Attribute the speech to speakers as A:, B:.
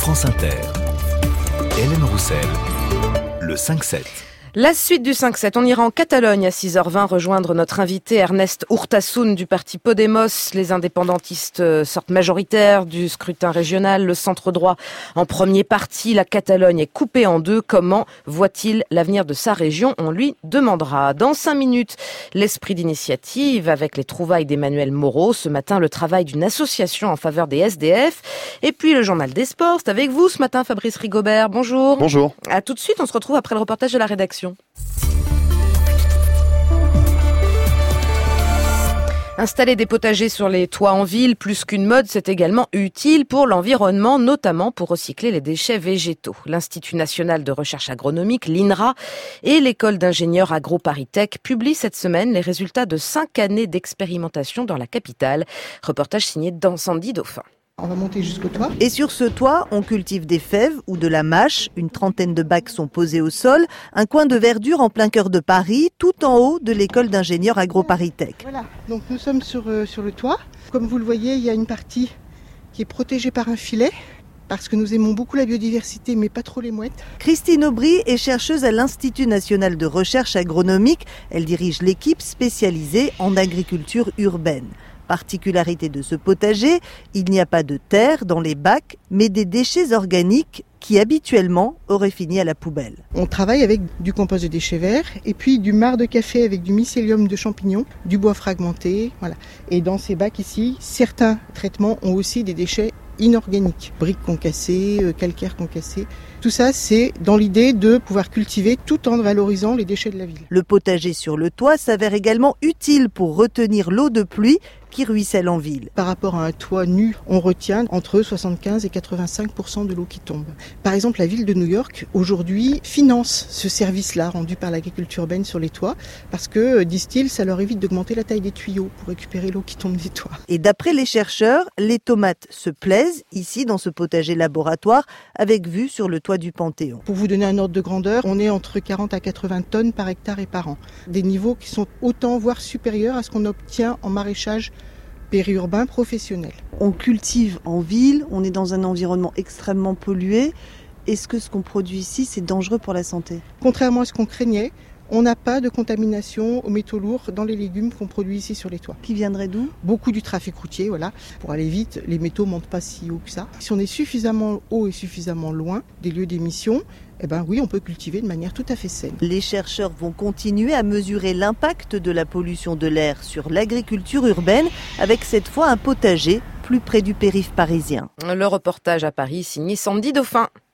A: France Inter. Hélène Roussel, le 5-7.
B: La suite du 5-7, on ira en Catalogne à 6h20 rejoindre notre invité Ernest Urtasun du parti Podemos. Les indépendantistes sortent majoritaires du scrutin régional. Le centre droit en premier parti. La Catalogne est coupée en deux. Comment voit-il l'avenir de sa région? On lui demandera. Dans 5 minutes, l'esprit d'initiative avec les trouvailles d'Emmanuel Moreau. Ce matin, le travail d'une association en faveur des SDF. Et puis le journal des sports. C'est avec vous ce matin, Fabrice Rigobert. Bonjour.
C: Bonjour.
B: À tout de suite, on se retrouve après le reportage de la rédaction. Installer des potagers sur les toits en ville, plus qu'une mode, c'est également utile pour l'environnement, notamment pour recycler les déchets végétaux. L'Institut national de recherche agronomique, l'INRA, et l'école d'ingénieurs AgroParisTech publient cette semaine les résultats de 5 années d'expérimentation dans la capitale. Reportage signé Sandy Dauphin.
D: On va monter jusqu'au toit.
E: Et sur ce toit, on cultive des fèves ou de la mâche. Une trentaine de bacs sont posés au sol. Un coin de verdure en plein cœur de Paris, tout en haut de l'école d'ingénieurs AgroParisTech.
D: Voilà, donc nous sommes sur le toit. Comme vous le voyez, il y a une partie qui est protégée par un filet, parce que nous aimons beaucoup la biodiversité, mais pas trop les mouettes.
E: Christine Aubry est chercheuse à l'Institut national de recherche agronomique. Elle dirige l'équipe spécialisée en agriculture urbaine. Particularité de ce potager, il n'y a pas de terre dans les bacs, mais des déchets organiques qui habituellement auraient fini à la poubelle.
D: On travaille avec du compost de déchets verts et puis du marc de café avec du mycélium de champignons, du bois fragmenté, voilà. Et dans ces bacs ici, certains traitements ont aussi des déchets inorganiques, briques concassées, calcaire concassé. Tout ça, c'est dans l'idée de pouvoir cultiver tout en valorisant les déchets de la ville.
E: Le potager sur le toit s'avère également utile pour retenir l'eau de pluie qui ruisselle en ville.
D: Par rapport à un toit nu, on retient entre 75 et 85% de l'eau qui tombe. Par exemple, la ville de New York, aujourd'hui, finance ce service-là rendu par l'agriculture urbaine sur les toits parce que, disent-ils, ça leur évite d'augmenter la taille des tuyaux pour récupérer l'eau qui tombe des toits.
E: Et d'après les chercheurs, les tomates se plaisent ici dans ce potager laboratoire avec vue sur le toit du Panthéon.
D: Pour vous donner un ordre de grandeur, on est entre 40 à 80 tonnes par hectare et par an. Des niveaux qui sont autant, voire supérieurs à ce qu'on obtient en maraîchage périurbain professionnel.
E: On cultive en ville, on est dans un environnement extrêmement pollué. Est-ce que ce qu'on produit ici, c'est dangereux pour la santé?
D: Contrairement à ce qu'on craignait, on n'a pas de contamination aux métaux lourds dans les légumes qu'on produit ici sur les toits.
E: Qui viendrait d'où?
D: Beaucoup du trafic routier, voilà. Pour aller vite, les métaux ne montent pas si haut que ça. Si on est suffisamment haut et suffisamment loin des lieux d'émission, eh ben oui, on peut cultiver de manière tout à fait saine.
E: Les chercheurs vont continuer à mesurer l'impact de la pollution de l'air sur l'agriculture urbaine, avec cette fois un potager plus près du périph' parisien.
B: Le reportage à Paris signé Sandy Dauphin.